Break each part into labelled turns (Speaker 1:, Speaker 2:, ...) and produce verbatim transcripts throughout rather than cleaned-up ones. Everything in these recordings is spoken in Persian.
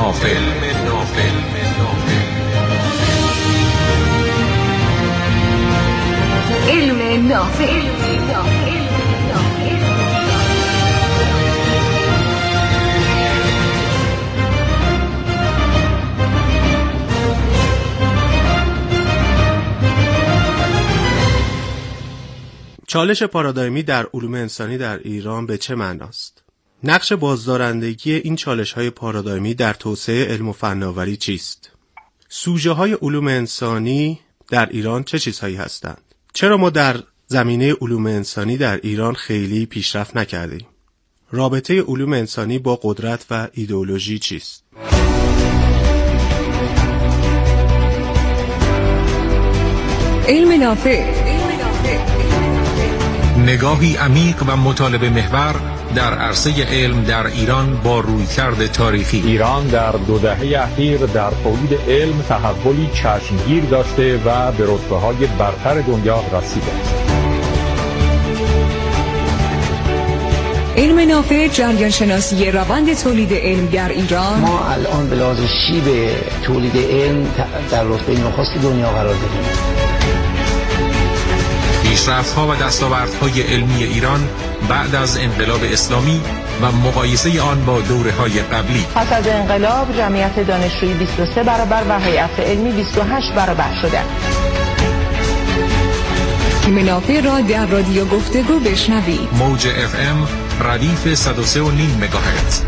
Speaker 1: نافع.
Speaker 2: علم نافع.
Speaker 3: چالش پارادایمی در علوم انسانی در ایران به چه معناست؟ نقش بازدارندگی این چالش‌های پارادایمی در توسعه علم و فناوری چیست؟ سوژه‌های علوم انسانی در ایران چه چیزهایی هستند؟ چرا ما در زمینه علوم انسانی در ایران خیلی پیشرفت نکردیم؟ رابطه علوم انسانی با قدرت و ایدئولوژی چیست؟
Speaker 2: علم نافع.
Speaker 1: نگاهی عمیق و مطالبه محور در عرصه علم در ایران با رویکرد تاریخی.
Speaker 4: ایران در دو دهه اخیر در تولید علم تحولی چشمگیر داشته و به رتبه‌های برتر دنیا رسیده است.
Speaker 2: علم نافع جریان شناسی روند تولید علم در ایران.
Speaker 5: ما الان به لحاظ شیب تولید علم در رتبه نخست دنیا قرار داریم.
Speaker 1: پیشرفت‌ها و دستاوردهای علمی ایران بعد از انقلاب اسلامی و مقایسه آن با دوره‌های قبلی.
Speaker 6: پس از انقلاب جمعیت دانشجویی بیست و سه برابر و هیئت علمی بیست و هشت برابر شده.
Speaker 2: علم نافع را در رادیو گفتگو بشنوید.
Speaker 1: موج اف ام ردیف صد و سه و نیم مگاهرتز.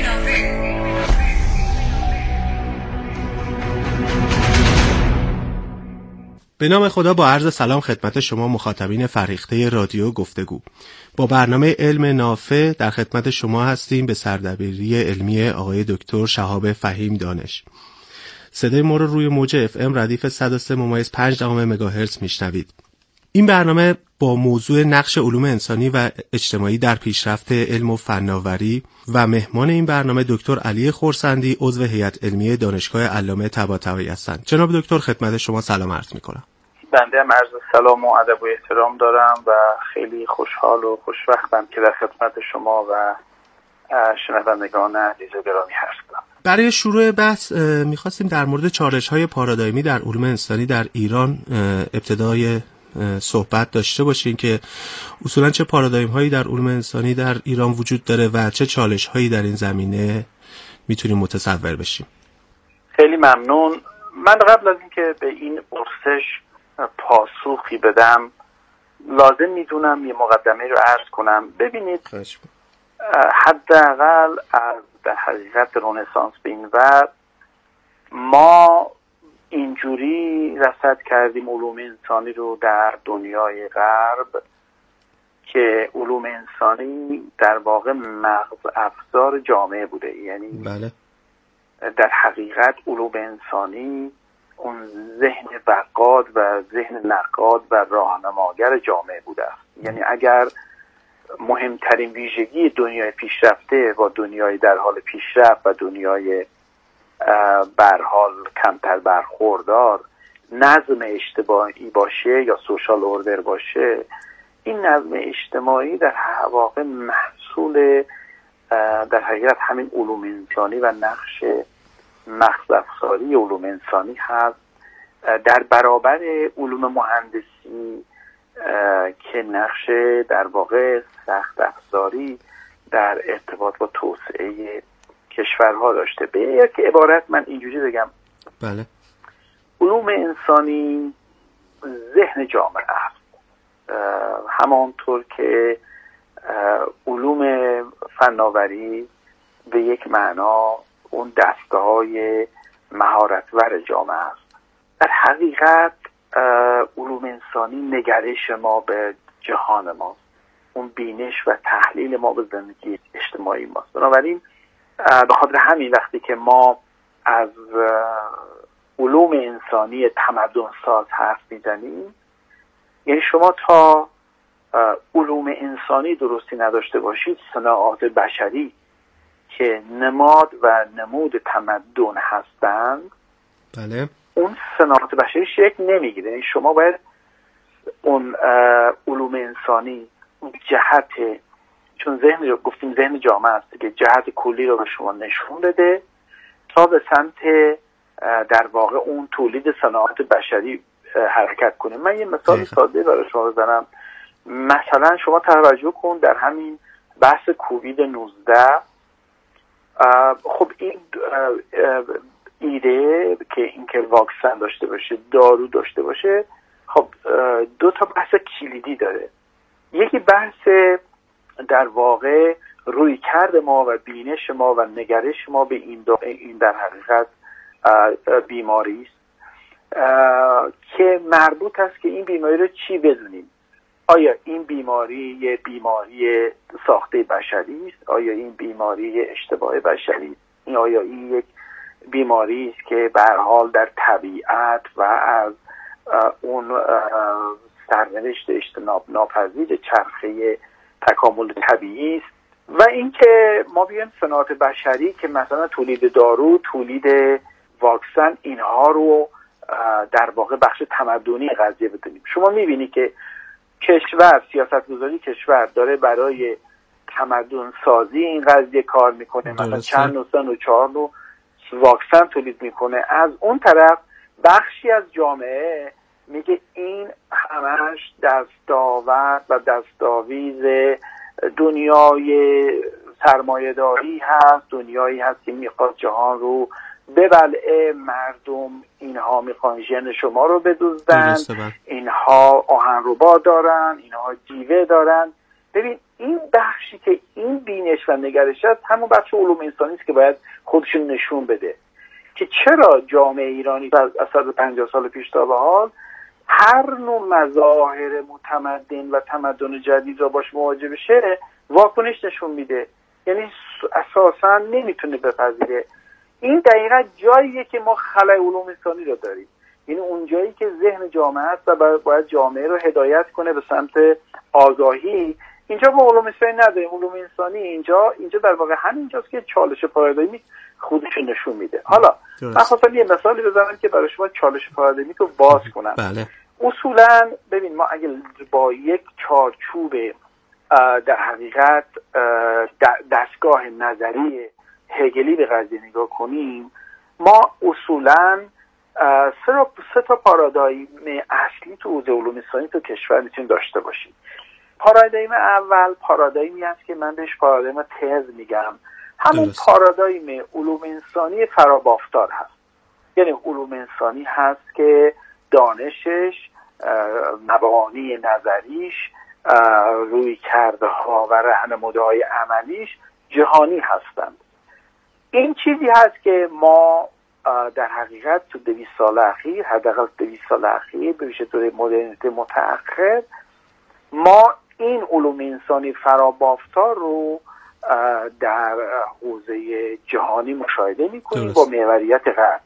Speaker 3: به نام خدا با عرض سلام خدمت شما مخاطبین فرهیخته رادیو گفتگو. با برنامه علم نافع در خدمت شما هستیم به سردبیری علمی آقای دکتر شهاب فهیم دانش. صدای ما رو روی موج اف ام ردیف صد و سه ممیز پنج دهم مگاهرتز میشنوید. این برنامه با موضوع نقش علوم انسانی و اجتماعی در پیشرفت علم و فناوری و مهمان این برنامه دکتر علی خرسندی عضو هیئت علمی دانشگاه علامه طباطبایی هستند. جناب دکتر خدمت شما سلام عرض می‌کنم.
Speaker 7: بنده هم عرض سلام و ادب و احترام دارم و خیلی خوشحال و خوشوقتم که در خدمت شما و شنوندگان عزیز و گرامی هستم.
Speaker 3: برای شروع بحث می‌خواستیم در مورد چالش‌های پارادایمی در علوم انسانی در ایران ابتدای صحبت داشته باشین که اصولا چه پارادایم هایی در علوم انسانی در ایران وجود داره و چه چالش هایی در این زمینه میتونیم متصور بشیم.
Speaker 7: خیلی ممنون. من قبل از اینکه به این پرسش پاسخی بدم لازم میدونم یه مقدمه رو عرض کنم. ببینید حداقل از در حقیقت رنسانس به این ور ما اینجوری رصد کردیم علوم انسانی رو در دنیای غرب که علوم انسانی در واقع مغز افزار جامعه بوده. یعنی
Speaker 3: بله.
Speaker 7: در حقیقت علوم انسانی اون ذهن بقاد و ذهن نقاد و راهنماگر جامعه بوده است. یعنی اگر مهمترین ویژگی دنیای پیشرفته با دنیای در حال پیشرفت و دنیای برحال کمتر برخوردار نظم اجتماعی باشه یا سوشال اوردر باشه، این نظم اجتماعی در واقع محصول در حقیقت همین علوم انسانی و نقش مغز افزاری علوم انسانی هست در برابر علوم مهندسی که نقش در واقع سخت افزاری در ارتباط با توسعه کشورها داشته. به یک عبارت من اینجوری بگم،
Speaker 3: بله،
Speaker 7: علوم انسانی ذهن جامعه است، همانطور که علوم فناوری به یک معنا اون دستگاه‌های مهارت‌ور جامعه است. در حقیقت علوم انسانی نگرش ما به جهان ماست، اون بینش و تحلیل ما به زندگی اجتماعی ماست. بنابراین به خاطر همین وقتی که ما از علوم انسانی تمدن ساز حرف میزنیم، یعنی شما تا علوم انسانی درستی نداشته باشید، صناعات بشری که نماد و نمود تمدن هستند،
Speaker 3: بله،
Speaker 7: اون صناعات بشری شکل نمیگیره. یعنی شما باید اون علوم انسانی جهت، چون ذهن رو گفتیم ذهن جامعه است که جهت کلی رو به شما نشون بده تا به سمت در واقع اون تولید صنایع بشری حرکت کنیم. من یه مثال ساده برای شما بزنم. مثلا شما توجه کن در همین بحث کووید نوزده، خب این ایده که اینکه واکسن داشته باشه، دارو داشته باشه، خب دو تا بحث کلیدی داره. یکی بحث در واقع رویکرد ما و بینش ما و نگرش ما به این, این در حقیقت بیماری است که مربوط است که این بیماری رو چی بدونیم. آیا این بیماری یه بیماری ساخته بشری است؟ آیا این بیماری اشتباه بشری است؟ آیا این یک بیماری است که به هر حال در طبیعت و از اون سرنوشت اجتناب ناپذیر چرخه تکامل طبیعی است؟ و اینکه ما بیایم صنایع بشری که مثلا تولید دارو، تولید واکسن، اینها رو در واقع بخش تمدنی قضیه بدونیم. شما میبینی که کشور، سیاستگذاری کشور داره برای تمدن سازی این قضیه کار میکنه، مثلا چند نوع سه و چهار نوع واکسن تولید میکنه. از اون طرف بخشی از جامعه میگه این همش دستاورد و دستاویز دنیای سرمایه‌داری هست، دنیایی هست که میخواد جهان رو ببلعه، مردم اینها میخوان ژن شما رو بدزدن، اینها آهنربا دارن، اینها جیوه دارن. ببین این بخشی که این بینش و نگرش است همون بخش علوم انسانی است که باید خودشون نشون بده که چرا جامعه ایرانی از صد و پنجاه سال پیش تا به حال هر نوع مظاهر متمدن و تمدن جدید را باش مواجه بشه واکنش نشون میده، یعنی اساسا نمیتونه بپذیره. این دقیقا جاییه که ما خلأ علوم انسانی رو داریم، یعنی اون جایی که ذهن جامعه است و باید جامعه رو هدایت کنه به سمت آگاهی. اینجا ما علوم انسانی نداریم. علوم انسانی اینجا اینجا در واقع همینجاست که چالش پارادایمی خودش نشون میده. حالا من خواستم یه مثالی بزنم که برای شما چالش پارادایمی رو باز کنم.
Speaker 3: بله.
Speaker 7: اصولا ببین ما اگه با یک چارچوب در حقیقت دستگاه نظری هگلی به قضیه نگاه کنیم، ما اصولا سه, سه تا پارادایم اصلی تو حوزه علوم انسانی تو کشور میتونیم داشته باشیم. پارادایم اول پارادایمی است که من بهش پارادایم تز میگم، همون درست. پارادایم علوم انسانی فرابافتار هست. یعنی علوم انسانی هست که دانشش، مبانی نظریش، روی کرده ها و راهنمودهای عملیش جهانی هستند. این چیزی هست که ما در حقیقت تو دویست سال اخیر، حداقل دویست سال اخیر به ویژه طور مدرنیته متأخر، ما این علوم انسانی فرابافتار رو در حوزه جهانی مشاهده می‌کنیم با محوریت غرب.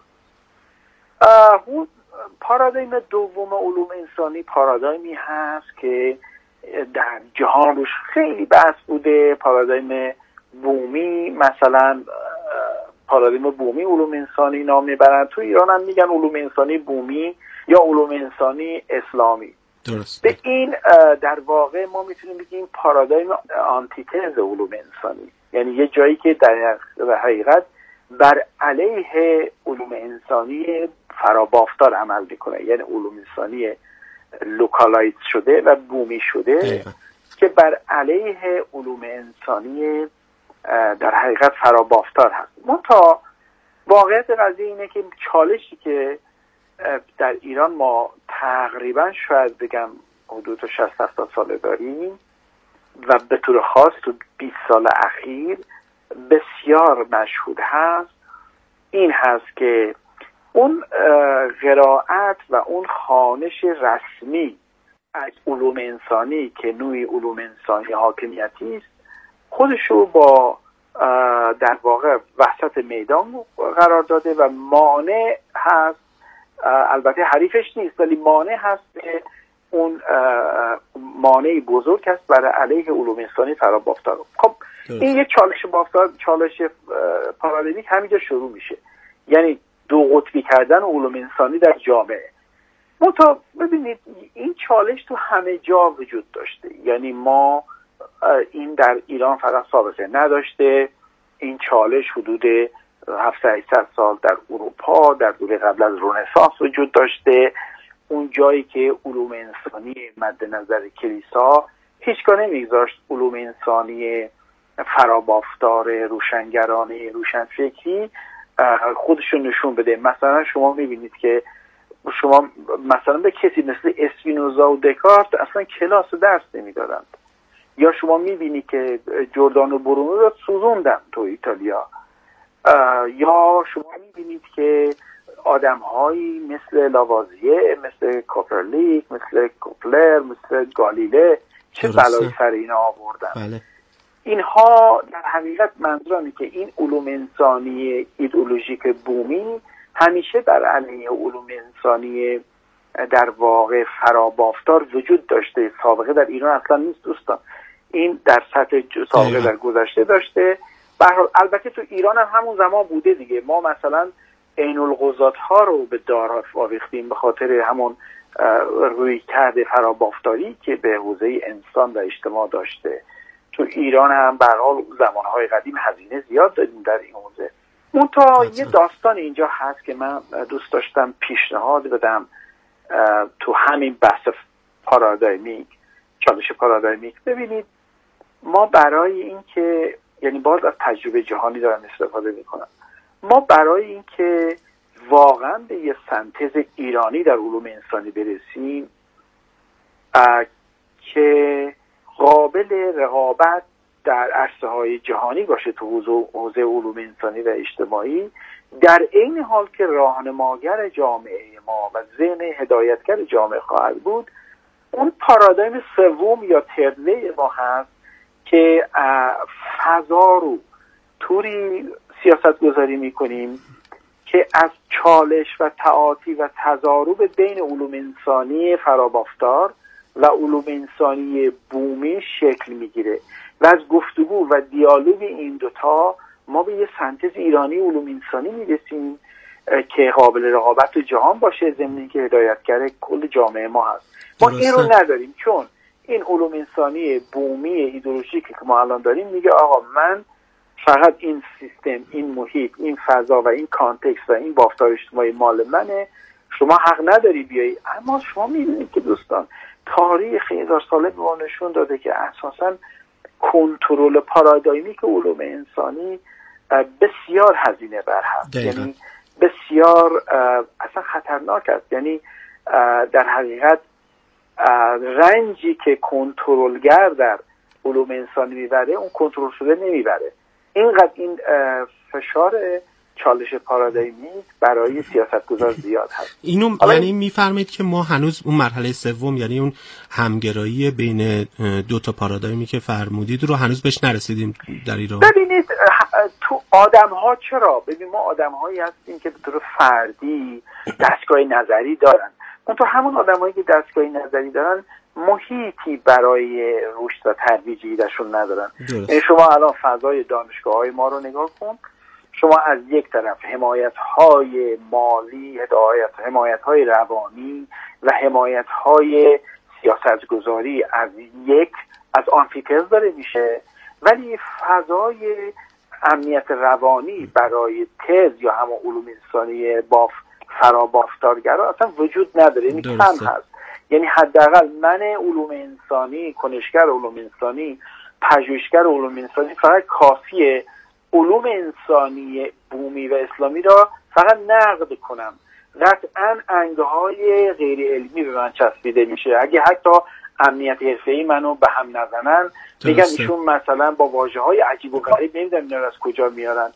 Speaker 7: پارادایم دوم علوم انسانی پارادایمی هست که در جهان روش خیلی بحث بوده، پارادایم بومی. مثلا پارادایم بومی علوم انسانی نام میبرن، تو ایران هم میگن علوم انسانی بومی یا علوم انسانی اسلامی.
Speaker 3: درست.
Speaker 7: به این در واقع ما میتونیم بگیم پارادایم آنتیتز علوم انسانی، یعنی یه جایی که در حقیقت بر علیه علوم انسانی فرابافتار عمل میکنه، یعنی علوم انسانی لوکالایز شده و بومی شده ایوه. که بر علیه علوم انسانی در حقیقت فرابافتار هست. منتها واقعیت قضیه اینه که چالشی که در ایران ما تقریبا شاید بگم حدود شصت هفتاد ساله داریم و به طور خاص تو بیست سال اخیر بسیار مشهود هست، این هست که اون قرائت و اون خوانش رسمی از علوم انسانی که نوعی علوم انسانی حاکمیتی است خودشو با در واقع وسط میدان قرار داده و مانع هست، البته حریفش نیست ولی مانع هست که اون مانعی بزرگ است برای علیه علوم انسانی فرابافتار. خب این یک چالش بافتار، چالش پارادایمیک همینجا شروع میشه، یعنی دو قطبی کردن علوم انسانی در جامعه. منتها ببینید این چالش تو همه جا وجود داشته، یعنی ما این در ایران فقط سابقه نداشته، این چالش حدود هفتصد هشتصد سال در اروپا در دوره قبل از رنسانس وجود داشته. اون جایی که علوم انسانی مد نظر کلیسا هیچگاه نمیگذاشت علوم انسانی فرابافتار روشنگرانه روشنفکری خودشون نشون بده. مثلا شما میبینید که شما مثلا به کسی مثل اسپینوزا و دکارت اصلا کلاس درس نمیدادند، یا شما میبینید که جردانو برونو رو سوزوندن تو ایتالیا، یا شما میبینید که آدم‌هایی مثل لاوازیه، مثل کوپرلیک، مثل کوپلر، مثل گالیله چه بلایی سر اینا آوردن.
Speaker 3: بله.
Speaker 7: اینها در حقیقت منظورم که این علوم انسانی ایدئولوژیک بومی همیشه بر علیه علوم انسانی در واقع فرابافتار وجود داشته. سابقه در ایران اصلا نیست دوستان، این در سطح سابقه در گذشته داشته. به هر حال البته تو ایران هم همون زمان بوده دیگه. ما مثلا عین القضات ها رو به دار آویختیم به خاطر همون رویکرد فرابافتاری که به حوزه انسان و اجتماع داشته. تو ایران هم به هر حال زمانهای قدیم هزینه زیاد دادیم در این حوزه. منتها یه داستان اینجا هست که من دوست داشتم پیشنهاد بدم تو همین بحث پارادایمیک، چالش پارادایمیک. ببینید ما برای این که یعنی باز از تجربه جهانی دارم استفاده میکنم، ما برای این که واقعا به یه سنتز ایرانی در علوم انسانی برسیم که قابل رقابت در عرصه‌های جهانی باشه تو حوزه علوم انسانی و اجتماعی، در عین حال که راهنماگر جامعه ما و ذهن هدایتگر جامعه خواهد بود، اون پارادایم سوم یا تردوی ما هست که فضا رو طوری سیاست گذاری میکنیم که از چالش و تعاطی و تضارب بین علوم انسانی فرابافتار و علوم انسانی بومی شکل میگیره و از گفتگو و دیالوگ این دوتا ما به یه سنتز ایرانی علوم انسانی میرسیم که قابل رقابت تو جهان باشه، ضمن که هدایتگر کل جامعه ما هست. ما این رو نداریم، چون این علوم انسانی بومی ایدئولوژیکی که ما الان داریم میگه آقا من فقط این سیستم، این محیط، این فضا و این کانتکست و این بافتار اجتماعی مال منه، شما حق نداری بیایی. اما شما میبینید که دوستان تاریخ هزار ساله به ما نشون داده که اساساً کنترل پارادایمیک علوم انسانی بسیار هزینه بر هست، یعنی بسیار اصلا خطرناک است. یعنی در حقیقت رنجی که کنترلگر در علوم انسانی میبره اون کنترل شده نمیبره. اینقدر این فشار چالش پارادایمیک برای سیاستگزار زیاد هست.
Speaker 3: اینو یعنی میفرمایید که ما هنوز اون مرحله سوم، یعنی اون همگرایی بین دو تا پارادایمی که فرمودید رو هنوز بهش نرسیدیم در ایران.
Speaker 7: ببینید تو آدم‌ها چرا؟ ببین ما آدم‌هایی هستیم که به طور فردی دستگاه نظری دارن. اون تو همون آدم‌هایی که دستگاه نظری دارن محیطی برای رشد و ترویج ایده‌شون ندارن. یعنی شما الان فضای دانشگاه‌های ما رو نگاه کن، شما از یک طرف حمایت‌های مالی، هدایت حمایت‌های روانی و حمایت‌های سیاستگذاری از یک از آنفیتز داره میشه، ولی فضای امنیت روانی برای تز یا همون علوم انسانی باف فرابافتارگرا اصلا وجود نداره. یعنی کم هست. یعنی حداقل من علوم انسانی، کنشگر علوم انسانی، پژوهشگر علوم انسانی فقط کافیه علوم انسانی بومی و اسلامی را فقط نقد کنم. قطعاً انگهای غیر علمی به من چسبیده میشه. اگه حتی امنیت حرفه‌ای منو به هم نزنن میگن ایشون مثلا با واژه‌های عجیب و غریب نمیدونم اینا از کجا میارن،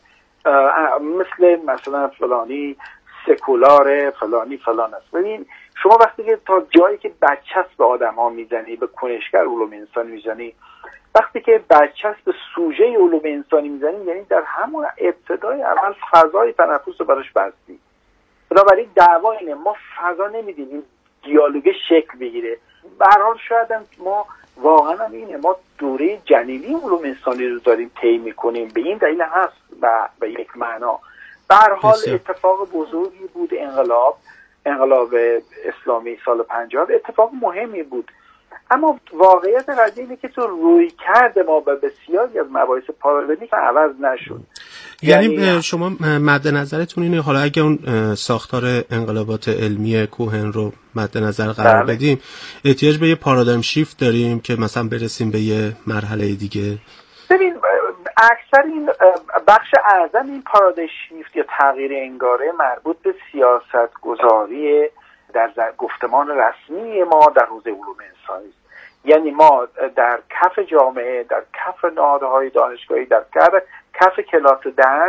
Speaker 7: مثل مثلا فلانی سکولار فلانی فلان است. ببین شما وقتی که تا جایی که برچسب به آدم‌ها میزنی، به کنشگر علوم انسانی میزنی، وقتی که برچسب به سوژه علوم انسانی میزنی، یعنی در همون ابتدای اول فضای تنفس رو براش بستی. بنابراین دعوا اینه ما فضا نمیدیم این دیالوگ شکل بگیره. به هر حال شاید ما واقعا هم اینه ما دوره جنینی علوم انسانی رو داریم طی می‌کنیم، به این دلیل هست و به یک معنا. به هر حال اتفاق بزرگی بود انقلاب انقلاب اسلامی سال پنجاه، اتفاق مهمی بود. اما واقعیت قضیه اینه که تو روی کرده ما به بسیاری از مباحث پارادایمیک عوض نشد.
Speaker 3: یعنی, یعنی شما مد نظرتون اینه حالا اگه اون ساختار انقلابات علمی کهن رو مد نظر قرار بله. بدیم، احتیاج به یه پارادایم شیفت داریم که مثلا برسیم به یه مرحله دیگه؟
Speaker 7: ببین اکثر این بخش اعظم این پارادایم شیفت یا تغییر انگاره مربوط به سیاست گذاری در گفتمان رسمی ما در حوزه علوم انسانی است. یعنی ما در کف جامعه، در کف نهادهای دانشگاهی، در کف کلاس درس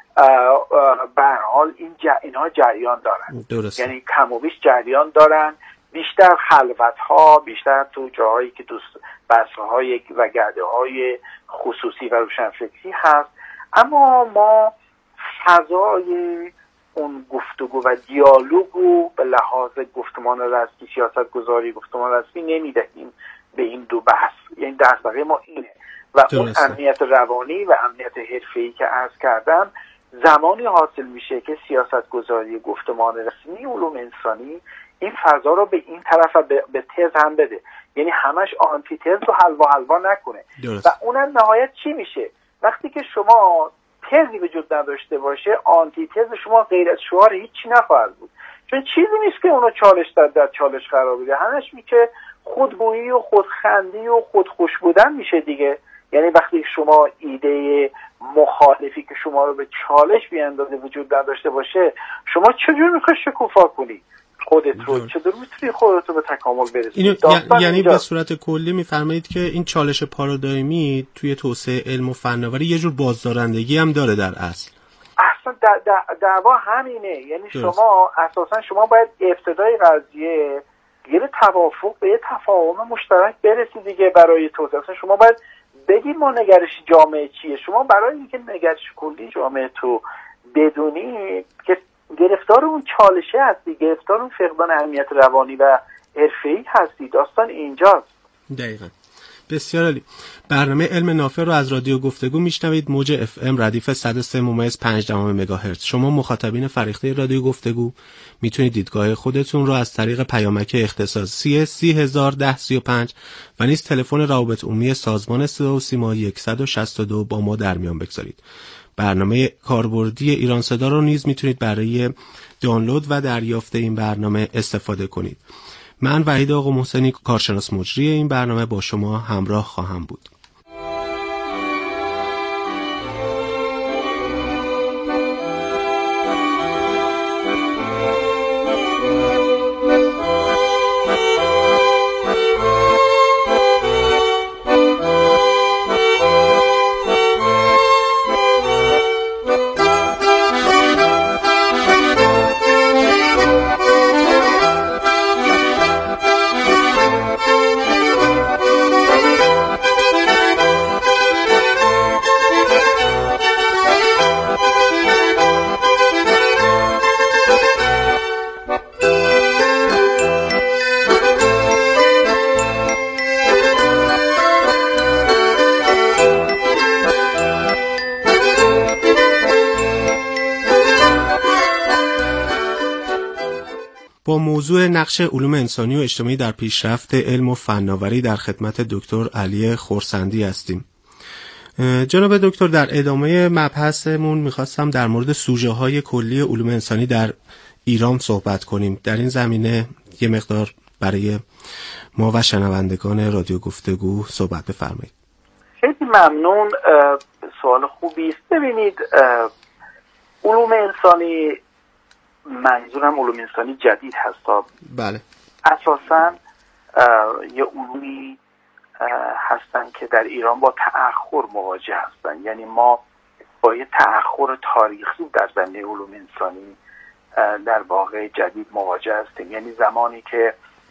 Speaker 7: به هر حال این ج... اینها جریان دارن. درسته. یعنی کم و بیش جریان دارن، بیشتر خلوت‌ها، بیشتر تو جاهایی که دوست بحث‌های و گرده‌های خصوصی و روشنفکری هست. اما ما فضای اون گفتگو و دیالوگو به لحاظ گفتمان رسمی، سیاست گذاری گفتمان رسمی نمیدهیم به این دو بحث. یعنی دغدغه ما اینه و درسته. اون امنیت روانی و امنیت حرفه‌ای که عرض کردم زمانی حاصل میشه که سیاست گذاری گفتمان رسمی علوم انسانی این فضا رو به این طرف به, به تز هم بده، یعنی همش آنتی تز رو حلوا حلوا نکنه. درسته. و اونم نهایت چی میشه؟ وقتی که شما تزی وجود نداشته باشه، آنتی تز شما غیر از شعار هیچی نخواهد بود، چون چیزی نیست که اونو چالش در, در چالش قرار بده. همش میشه خودگویی و خودخندی و خودخوش بودن میشه دیگه. یعنی وقتی شما ایده مخالفی که شما رو به چالش بیاندازه وجود نداشته باشه، شما چجور میخوای شکوفا کنی خودت رو؟ چطور میتونی خودت رو به تکامل برسونی؟
Speaker 3: یعنی به صورت کلی میفرمایید که این چالش پارادایمی توی توسعه علم و فناوری یه جور بازدارندگی هم داره در اصل.
Speaker 7: اصلا دعوا همینه. یعنی درست. شما اساسا شما باید ابتدای قضیه یه توافق به یه تفاهم مشترک برسی دیگه برای توسعه. اصلا شما باید بگید ما نگرش جامعه چیه. شما برای اینکه نگرش کلی جامعه تو بدونی که گرفتار اون چالشه هستی، گرفتار اون فقدان امنیت روانی و حرفه‌ای هستی، داستان اینجاست.
Speaker 3: دقیقاً. بسیار عالی. برنامه علم نافع رو از رادیو گفتگو میشنوید، موج اف ام ردیف صد و سه ممیز پنج مگاهرتز. شما مخاطبین فریخته رادیو گفتگو میتونید دیدگاه خودتون رو از طریق پیامک اختصاصی سی هزار ده سی و پنج و نیز تلفن روابط عمومی سازمان صدا و سیما صد و شصت و دو با ما در میان بگذارید. برنامه کاربردی ایران صدا رو نیز میتونید برای دانلود و دریافت این برنامه استفاده کنید. من وحید آقا محسنی، کارشناس مجری این برنامه، با شما همراه خواهم بود. با موضوع نقش علوم انسانی و اجتماعی در پیشرفت علم و فناوری در خدمت دکتر علی خرسندی هستیم. جناب دکتر، در ادامه مبحثمون میخواستم در مورد سوژه های کلی علوم انسانی در ایران صحبت کنیم. در این زمینه یه مقدار برای ما و شنوندگان رادیو گفتگو صحبت بفرمایید.
Speaker 7: خیلی ممنون، سوال خوبی است. ببینید، علوم انسانی، منظورم علوم انسانی جدید هست.
Speaker 3: بله.
Speaker 7: اساساً یه علومی هستن که در ایران با تأخر مواجه هستن. یعنی ما با یه تأخر تاریخی در زمینه علوم انسانی در واقع جدید مواجه هستیم. یعنی زمانی که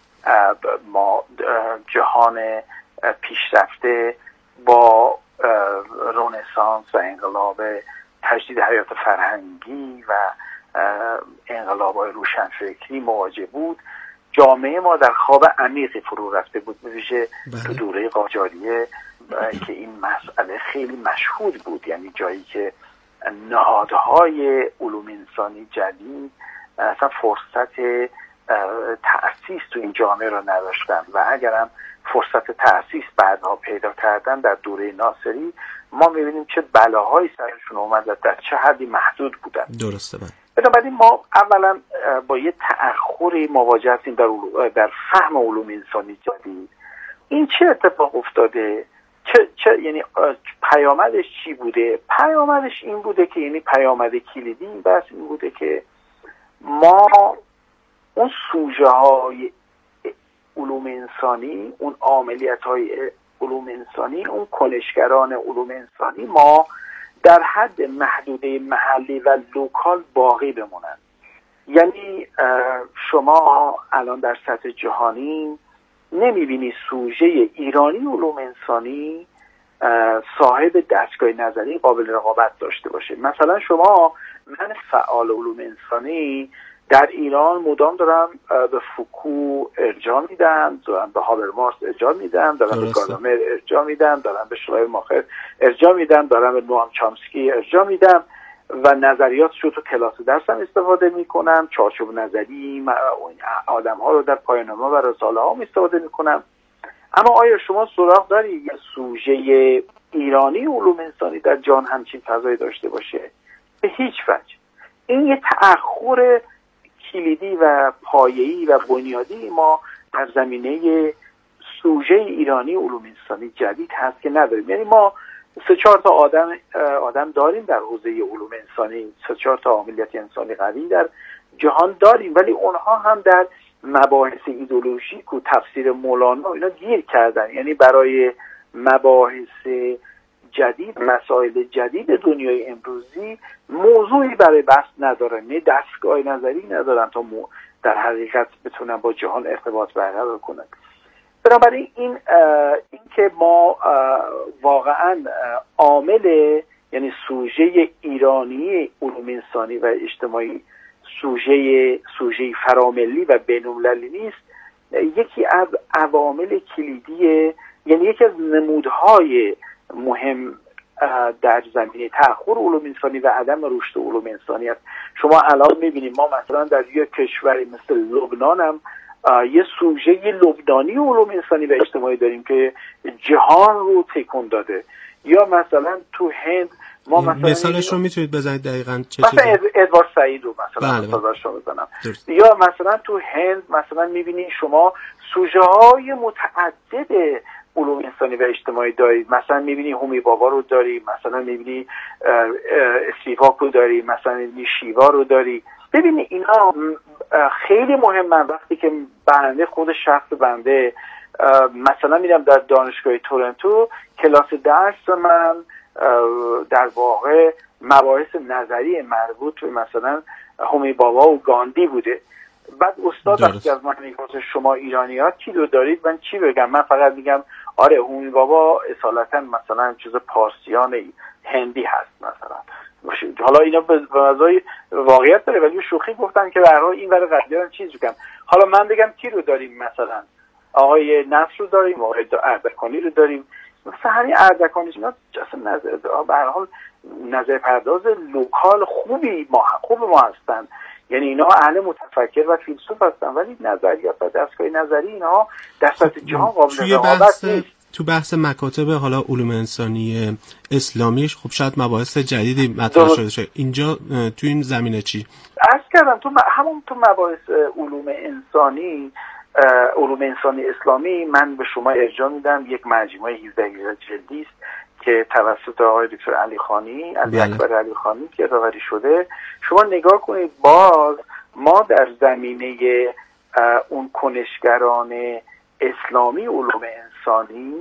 Speaker 7: ما جهان پیشرفته با رنسانس و انقلاب تجدید حیات فرهنگی و انقلاب‌های روشنفکری مواجه بود، جامعه ما در خواب عمیقی فرو رفته بود، به ویژه تو دوره قاجاریه که این مسئله خیلی مشهود بود. یعنی جایی که نهادهای علوم انسانی جدید اصلا فرصت تأسیس تو این جامعه رو نداشتن و اگرم فرصت تأسیس بعدها پیدا کردن در دوره ناصری، ما میبینیم چه بلاهایی سرشون اومد و در چه حدی محدود بودن.
Speaker 3: درسته. بله.
Speaker 7: بنابراین ما اولا با یه تأخری مواجه هستیم در, در فهم علوم انسانی جدید. این چه اتفاق افتاده؟ چه, چه یعنی پیامدش چی بوده؟ پیامدش این بوده که یعنی پیامد کلیدی این بحث این بوده که ما اون سوژه های علوم انسانی، اون عملیات های علوم انسانی، اون کنشگران علوم انسانی ما در حد محدوده محلی و لوکال باقی بمونن. یعنی شما الان در سطح جهانی نمیبینی سوژه ایرانی علوم انسانی صاحب دستگاه نظری قابل رقابت داشته باشه. مثلا شما من فعال علوم انسانی در ایران مدام دارم به فوکو ارجاع میدم، دارم به هابرماس ارجاع میدم، دارم به گادامر ارجاع میدم، دارم به شلای ماخر ارجاع میدم، دارم به نوام چامسکی ارجاع میدم و نظریاتش رو تو کلاس درسم استفاده میکنم، چارچوب نظری آدم ها رو در پایان‌نامه و رساله ها استفاده میکنم. اما آیا شما سراغ داری یه سوژه ایرانی علوم انسانی در جهان همچین فضایی داشته باشه؟ به هیچ وجه. این یه تأخر کلیدی و پایه‌ای و بنیادی ما در زمینه سوژه ایرانی علوم انسانی جدید هست که نداریم. یعنی ما سه چهار تا آدم آدم داریم در حوزه علوم انسانی، سه چهار تا عملیات انسانی قوی در جهان داریم، ولی اونها هم در مباحث ایدئولوژیک و تفسیر مولانا اینا گیر کردن. یعنی برای مباحث جدید، مسائل جدید دنیای امروزی موضوعی برای بحث ندارن، نه دستگاه نظری ندارن تا در حقیقت بتونن با جهان ارتباط برقرار کنن. بنابراین این این که ما واقعا عامل یعنی سوژه ایرانی علوم انسانی و اجتماعی سوژه سوژه فراملی و بین‌المللی نیست، یکی از عوامل کلیدی، یعنی یکی از نمودهای مهم در زمینه تأخر علوم انسانی و عدم رشد علوم انسانی است. شما الان می‌بینید ما مثلا در یک کشوری مثل لبنان هم یه سوژه لبنانی علوم انسانی و اجتماعی داریم که جهان رو تکون داده. یا مثلا تو هند ما مثلا
Speaker 3: مثالش رو میتونید بزنید دقیقاً چه
Speaker 7: چیزی؟ مثلا ادوارد سعید رو مثلا
Speaker 3: بله
Speaker 7: مثالش رو بزنم. یا مثلا تو هند مثلا می‌بینید شما سوژه‌های متعدد علوم انسانی و اجتماعی دارید. مثلا می‌بینی هومی بابا رو داری، مثلا می‌بینی اسپیواک رو داری، مثلا می‌بینی شیوا رو داری. ببینید اینا خیلی مهمه. وقتی که بنده خود شخص بنده مثلا میرم در دانشگاه تورنتو، کلاس درس من در واقع مباحث نظری مربوط به مثلا هومی بابا و گاندی بوده. بعد استاد وقتی از من میگه شما ایرانی‌ها کی رو دارید، من چی بگم؟ من فقط میگم آره هومی بابا اصالتا مثلا چیز پارسیان هندی هست مثلا. حالا اینا به مزای واقعیت داره، ولی شوخی گفتن که به هر حال این ور قضیه رو چیز بگم. حالا من بگم کی رو داریم؟ مثلا آقای نصر رو داریم، آقای اردکانی رو داریم. مثلا همین اردکانی اینا اصلا نظر به هر حال نظر پرداز لوکال خوبی ما خوب ما هستن. یعنی اینا اهل متفکر و فیلسوف هستن، ولی نظریات و دستگاه نظری اینا در سطح جهان قابل رقابت نیست.
Speaker 3: تو بحث مکاتب حالا علوم انسانی اسلامیش خب شاید مباحث جدیدی مطرح شده شه. اینجا تو این زمینه چی؟
Speaker 7: عرض کردم تو همون تو مباحث علوم انسانی علوم انسانی اسلامی من به شما ارجاع میدم یک مجموعه هفده جلدی است که توسط آقای دکتر علی خانی علی اکبر علی خانی یادآوری شده. شما نگاه کنید، باز ما در زمینه اون کنشگران اسلامی علوم انسانی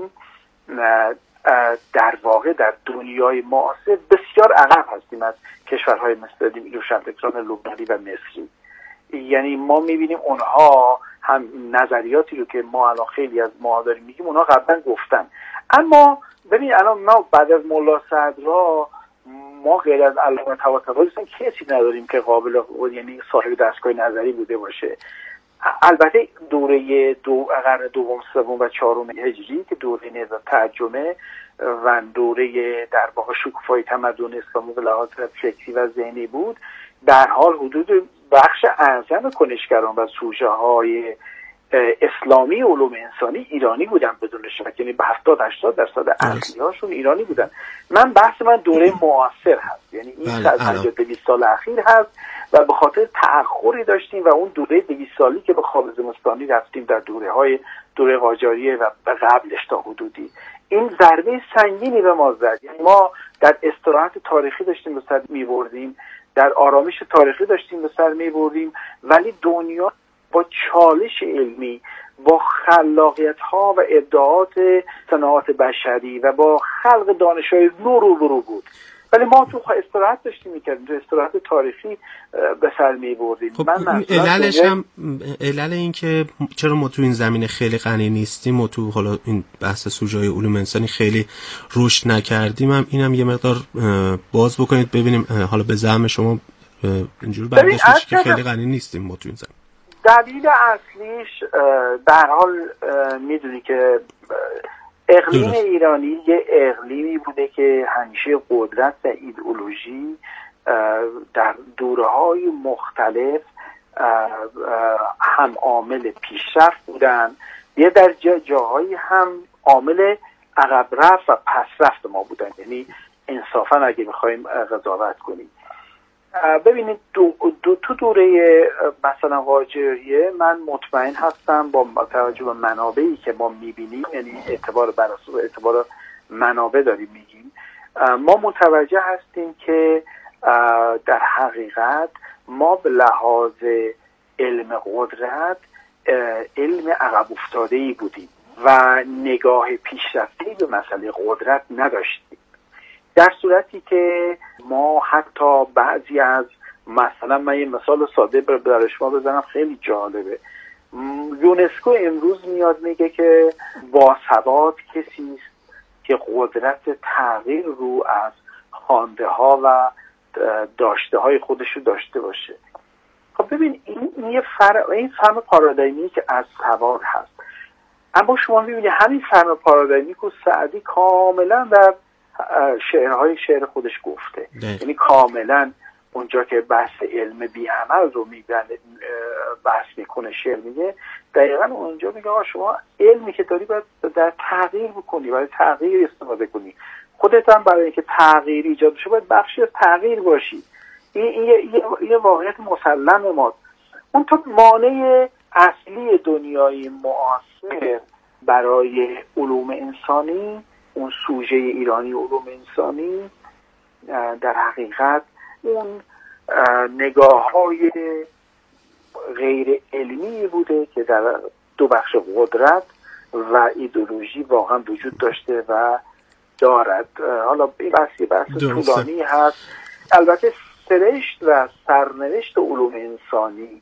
Speaker 7: در واقع در دنیای معاصر بسیار عقب هستیم از کشورهای مثل روشنفکران لبنانی و مصری. یعنی ما میبینیم اونها هم نظریاتی رو که ما الان خیلی از ما داریم میگیم اونها قبلا گفتن. اما ببین الان ما بعد از ملا صدرا ما غیر از علامه طباطبایی کسی نداریم که قابل یعنی صاحب دستگاه نظری بوده باشه. البته دوره دو قرن دوم سوم و چهارم هجری که دوره نهضت ترجمه و دوره در واقع شکوفایی تمدن اسلامی به لحاظ فکری و ذهنی بود، در حال حدود بخش اعظم کنشگران و سوژه های اسلامی علوم انسانی ایرانی بودن بدون شک، یعنی به هفتاد هشتاد درصد اصلی هاشون ایرانی بودن. من بحث من دوره معاصر هست، یعنی این صد دویست سال اخیر هست و به خاطر تأخری داشتیم و اون دوره دویست سالی که به خواب زمستانی رفتیم در دوره های دوره قاجاریه و به قبلش تا حدودی، این ضربه سنگینی به ما زد. یعنی ما در استراحت تاریخی داشتیم به سر می‌بردیم، در آرامش تاریخی داشتیم به سر می‌بردیم، ولی دنیا با چالش علمی، با خلاقیت ها و ابداعات صناعات بشری و با خلق دانش‌های نو رو بود. ولی ما تو استراحت داشتیم می‌کردیم، تو استراحت تاریخی به سر می‌بردیم.
Speaker 3: خب من عللش هم علل این که چرا ما تو این زمینه خیلی غنی نیستیم و تو حالا این بحث سوژه‌های علوم انسانی خیلی رشد نکردیم، هم اینم یه مقدار باز بکنید ببینیم حالا به زعم شما اینجوری برداشت میشه که خیلی غنی نیستیم ما تو این زمینه.
Speaker 7: دلیل اصلیش در حال میدونی که اقلیم درست. ایرانی یه اقلیمی بوده که همیشه قدرت و ایدئولوژی در دوره‌های مختلف هم عامل پیشرفت بودن، یه در جاهایی هم عامل عقب رفت و پسرفت ما بودن. یعنی انصافا اگه بخوایم قضاوت کنیم، ببینید دو, دو تو دوره مثلا قاجاریه من مطمئن هستم با توجه به منابعی که ما میبینیم، یعنی اعتبار بر اساس اعتبار منابع داریم میگیم، ما متوجه هستیم که در حقیقت ما به لحاظ علم قدرت علم عقب افتاده‌ای بودیم و نگاه پیشرفته‌ای به مسئله قدرت نداشتیم، در صورتی که ما حتی بعضی از مثلا من یه مثال ساده برای شما بزنم خیلی جالبه. یونسکو امروز میاد میگه که باسواد کسی است که قدرت تغییر رو از خوانده ها و داشته های خودش رو داشته باشه. خب ببین این یه فر... این فهم پارادایمی که از سواد هست، اما شما میبینید همین فهم پارادایمی که سعدی کاملا در شعرهای شعر خودش گفته، یعنی کاملا اونجا که بحث علم بی عمل رو میگن بحث میکنه شعر میگه، دقیقا اونجا میگه شما علمی که داری باید در تغییر بکنی، باید تغییر استفاده کنی، خودت هم برای اینکه تغییر ایجاد بشه باید بخشی از تغییر باشی. این این یه, یه واقعیت مسلم ماست. اون تو مانع اصلی دنیای معاصر برای علوم انسانی، اون سوژه ایرانی علوم انسانی در حقیقت اون نگاه های غیر علمی بوده که در دو بخش قدرت و ایدئولوژی واقعا وجود داشته و دارد. حالا بحثی بحث طولانی هست. البته سرشت و سرنوشت علوم انسانی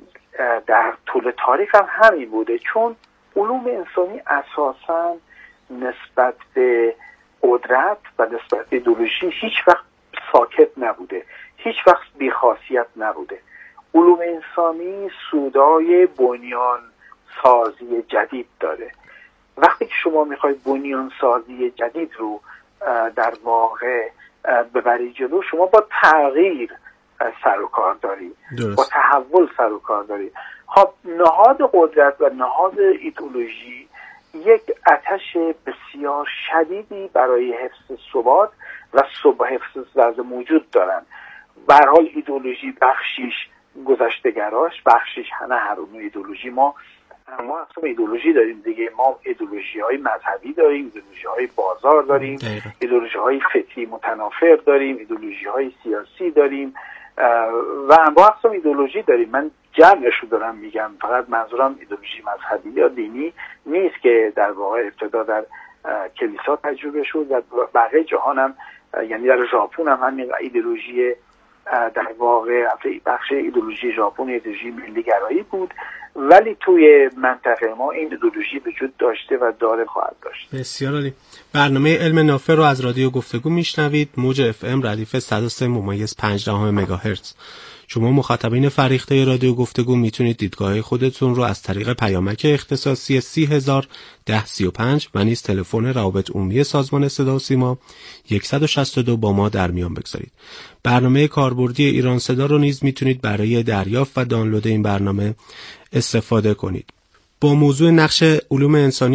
Speaker 7: در طول تاریخ هم همین بوده، چون علوم انسانی اساساً نسبت به قدرت و نسبت به ایدئولوژی هیچ وقت ساکت نبوده، هیچ وقت بی‌خاصیت نبوده. علوم انسانی سودای بنیان سازی جدید داره. وقتی که شما میخواید بنیان سازی جدید رو در واقع ببری جلو، شما با تغییر سر و کار دارید، با تحول سر و کار دارید. خب نهاد قدرت و نهاد ایدئولوژی یک آتش بسیار شدیدی برای حفظ ثبات و ثبات حفظ وضع موجود دارن. به هر حال ایدئولوژی بخشیش گذشته‌گراش، بخشیش نه هر نوع ایدئولوژی. ما ما اصلا ایدئولوژی داریم دیگه، ما ایدئولوژی های مذهبی داریم، ایدئولوژی های بازار داریم، ایدئولوژی های فکری متنافر داریم، ایدئولوژی های سیاسی داریم و انواع اقسام ایدئولوژی داریم. من جمعش رو دارم میگم، فقط منظورم ایدئولوژی مذهبی یا دینی نیست که در واقع ابتدا در کلیسا تجربه شد و بقیه جهان هم، یعنی در ژاپن هم همین ایدئولوژی در واقع بخش ایدئولوژی ژاپن ایدئولوژی ملی‌گرایی بود، ولی توی منطقه ما این ایدئولوژی وجود داشته و داره خواهد داشت.
Speaker 3: بسیار عالی. برنامه علم نافع رو از رادیو گفتگو میشنوید، موج اف ام ردیف صد و سه ممیز پنج دهم مگاهرتز. شما مخاطبین فریخته رادیو گفتگو میتونید دیدگاه خودتون رو از طریق پیامک اختصاصی سی هزار ده سی و پنج و نیز تلفن روابط عمومی سازمان صدا و سیما صد و شصت و دو با ما در میان بگذارید. برنامه کاربردی ایران صدا رو نیز میتونید برای دریافت و دانلود این برنامه استفاده کنید. با موضوع نقش علوم انسانی